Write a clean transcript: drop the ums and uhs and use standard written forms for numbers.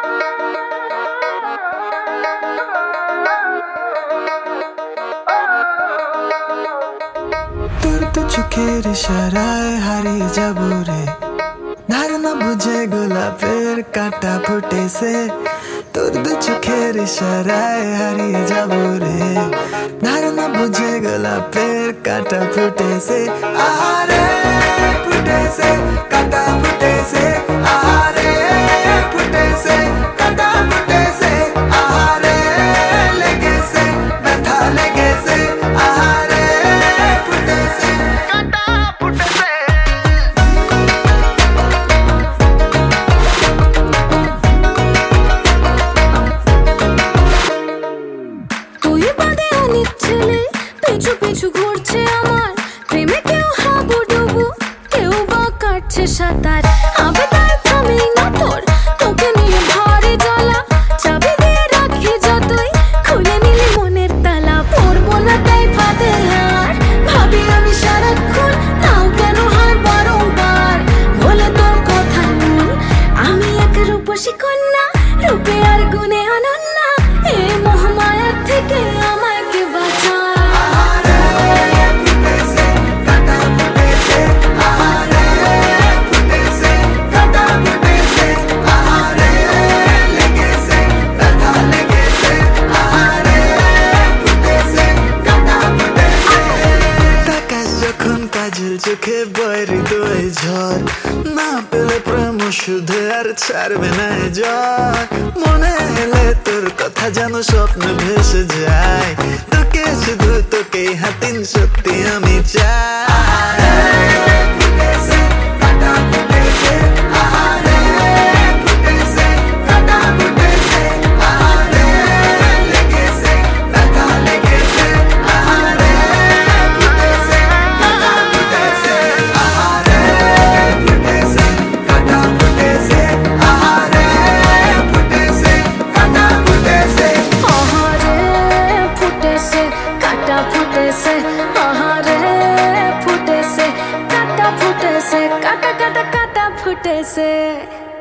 তোর তো চোখের ইশারায় হারিয়ে যাবো রে, ধারণা বুঝে গোলাপের কাঁটা ফুটেছে। তোর দু চোখের ইশারায় হারিয়ে যাবো রে, ধারণা বুঝে গোলাপের কাঁটা ফুটেছে। আরে ফুটেছে কাঁটা ফুটেছে, আরে ফুটেছে কাঁটা ফুটেছে, আরে লেগেছে ব্যথা লেগেছে, আরে ফুটেছে কাঁটা ফুটেছে। তুই বাদে অনেক ছেলে পিছু পিছু ঘুরছে আমার প্রেমে, কেউ হাবুডুবু কেউ বা কাটছে সাঁতার। আমি তাই থামি না তোর, তোকে নিয়ে ভারী জ্বালা, চাবি দিয়ে রাখি যতই খুলে নিলি মনের তালা। পড়বো না তাই ফাঁদে আর ভাবি আমি সারাক্ষণ, তাও কেন হয় বারংবার বলে তোর কথা মন। আমি এক রূপসী কন্যা, রূপে আর গুণে অনন্যা, এই মোহমায়ার থেকে আমায় কে বাঁচা। কাজল চোখে বয় হৃদয় ঝড়, না পেলে প্রেম শুধু আর ছাড়বে না জ্বর। মনে এলে তোর কথা যেন স্বপ্ন ভেসে যায়, তোকে শুধু তোকে হাতিন সত্যি আমি চাই। ফুটেছে আহারে ফুটেছে কাটা ফুটেছে, কাটা কাটা কাটা ফুটেছে।